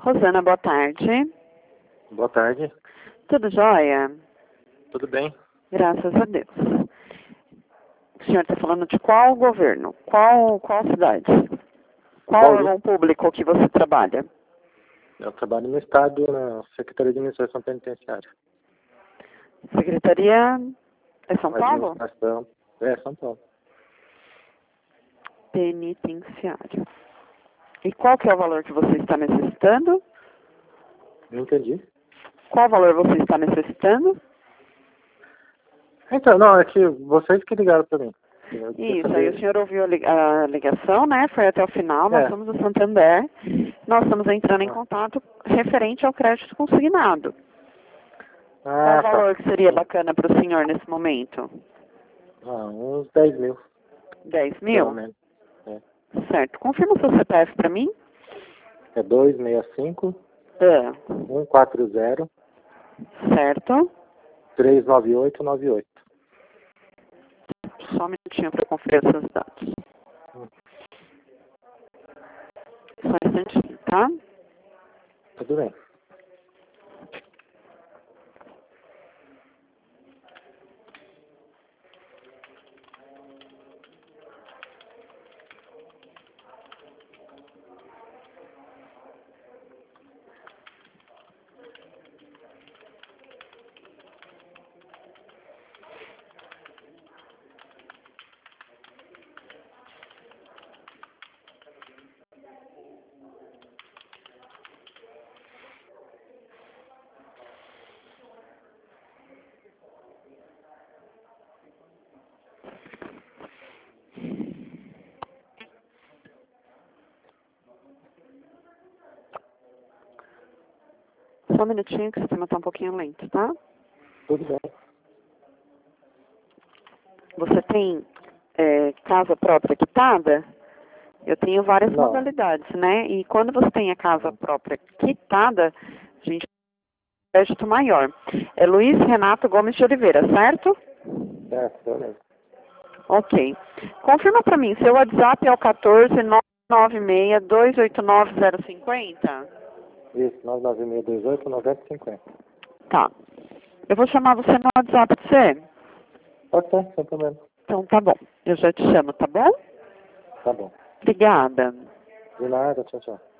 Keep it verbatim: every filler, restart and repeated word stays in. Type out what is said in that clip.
Rosana, boa tarde. Boa tarde. Tudo jóia? Tudo bem? Graças a Deus. O senhor está falando de qual governo? Qual, qual cidade? Qual Bauru. órgão público que você trabalha? Eu trabalho no Estado, na Secretaria de Administração Penitenciária. Secretaria é São Paulo? Administração. É, São Paulo. Penitenciário. E qual que é o valor que você está necessitando? Não entendi. Qual valor você está necessitando? Então, não, é que vocês que ligaram para mim. Eu queria Isso, saber- aí o senhor ouviu a li- a ligação, né? Foi até o final, nós É. somos do Santander. Nós estamos entrando em Ah. contato referente ao crédito consignado. Qual Ah, o tá. valor que seria bacana para o senhor nesse momento? Ah, uns dez mil, dez pelo mil? menos. É, Certo. Confirma o seu C P F para mim. é dois seis cinco, Ah, um quatro zero, certo. três nove oito nove oito. Só um minutinho para conferir esses dados. Só um instantinho, tá? Tudo bem. Só um minutinho que o sistema está um pouquinho lento, tá? Tudo bem. Você tem é, casa própria quitada? Eu tenho várias Não. modalidades, né? E quando você tem a casa própria quitada, a gente tem um crédito maior. É Luiz Renato Gomes de Oliveira, certo? Certo, beleza. Ok. Confirma para mim, seu WhatsApp é o um quatro nove nove seis dois oito nove zero cinco zero? Isso, nove nove seis dois oito nove zero cinco zero. Tá. Eu vou chamar você no WhatsApp de você? Pode ser, sem problema. Então tá bom. Eu já te chamo, tá bom? Tá bom. Obrigada. De nada, tchau, tchau.